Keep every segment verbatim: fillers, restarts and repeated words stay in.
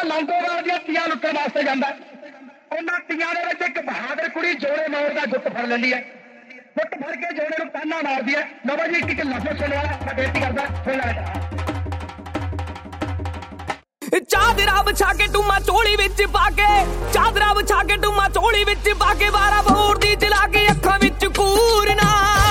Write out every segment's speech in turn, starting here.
ਲੌਂਗੋਵਾਲ ਦੀਆਂ ਤੀਆਂ ਲੁੱਟਣ ਵਾਸਤੇ ਜਾਂਦਾ। ਉਹਨਾਂ ਤੀਆਂ ਦੇ ਵਿੱਚ ਇੱਕ ਬਹਾਦਰ ਕੁੜੀ ਜੋੜੇ ਮੌੜ ਦਾ ਗੁੱਟ ਫੜ ਲੈਂਦੀ ਹੈ। ਗੁੱਟ ਫੜ ਕੇ ਜੋੜੇ ਨੂੰ ਤਾਨਾ ਮਾਰਦੀ ਹੈ। ਨਵਾਂ ਜੀ ਇੱਕ ਲਫ਼ਜ਼ ਸੁਣਿਆ, ਮੈਂ ਬੇਨਤੀ ਕਰਦਾ ਸੁਣ ਲੈ। ਚਾਦਰਾ ਵਿਛਾ ਕੇ ਟੂਮਾ ਝੋਲੀ ਵਿੱਚ ਪਾ ਕੇ, ਚਾਦਰਾ ਵਿਛਾ ਕੇ ਟੂਮਾ ਝੋਲੀ ਵਿੱਚ ਪਾ ਕੇ, ਵਾਰਾ ਬੋਰ ਦੀ ਜਲਾ ਕੇ ਅੱਖਾਂ ਵਿੱਚ ਕੂਰਨਾ।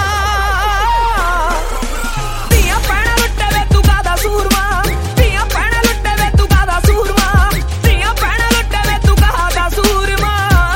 ਧੀਆਂ ਭੈਣਾਂ ਲੁੱਟੇ ਵੇ ਤੂੰ ਕਾਹਦਾ ਸੂਰਮਾ, ਧੀਆਂ ਭੈਣਾਂ ਲੁੱਟੇ ਵੇ ਤੂੰ ਕਾਹਦਾ ਸੂਰਮਾ, ਧੀਆਂ ਭੈਣਾਂ ਲੁੱਟੇ ਵੇ ਤੂੰ ਕਾਹਦਾ ਸੂਰਮਾ।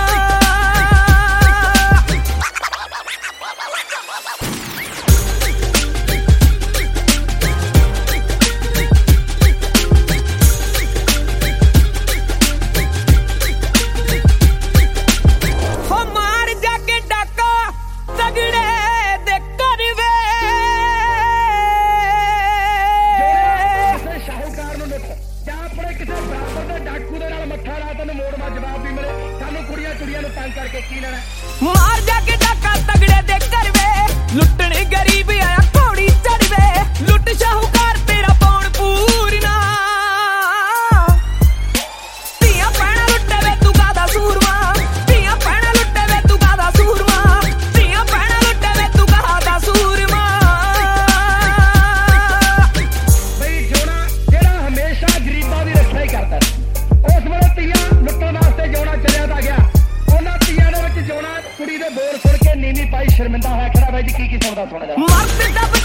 ਮਾਰ ਜਾ ਕੇ ਡਾਕਾ ਤਗੜੇ ਦੇ ਘਰ ਵੇ, ਲੁੱਟਣੇ ਗਰੀਬ ਆਇਆ ਘੋੜੀ ਚੜ ਵੇ, ਲੁੱਟ ਸ਼ਾਹੂਕਾਰ ਤੇਰਾ ਪੌਣ ਪੂਰਨਾ। ਧੀਆਂ ਭੈਣਾਂ ਲੁੱਟੇ ਵੇ ਤੂੰ ਕਾਹਦਾ ਸੂਰਮਾ, ਧੀਆਂ ਭੈਣਾਂ ਲੁੱਟੇ ਵੇ ਤੂੰ ਕਾਹਦਾ ਸੂਰਮਾ, ਧੀਆਂ ਭੈਣਾਂ ਲੁੱਟੇ ਵੇ ਤੂੰ ਕਾਹਦਾ ਸੂਰਮਾ। ਬਈ ਜੋੜਾ ਜਿਹੜਾ ਹਮੇਸ਼ਾ ਗਰੀਬਾਂ ਦੀ ਰੱਖਿਆ ਹੀ ਕਰਦਾ, ਉਸ ਵੇਲੇ ਧੀਆਂ ਲੁੱਟਣ ਵਾਸਤੇ ਜੋੜਾ ਚੱਲਿਆ ਤਾਂ ਗਿਆ। ਉਹਨਾਂ ਧੀਆਂ ਦੇ ਵਿੱਚ ਜੋੜਾ ਕੁੜੀ ਦੇ ਬੋਲ ਸੁਣ ਕੇ ਨੀਵੀਂ ਪਾਈ ਸ਼ਰਮਿੰਦਾ ਹੋਇਆ ਖੜਾ। ਬਾਈ ਜੀ ਕੀ ਕੀ ਸੁਣਦਾ ਸੁਣਦਾ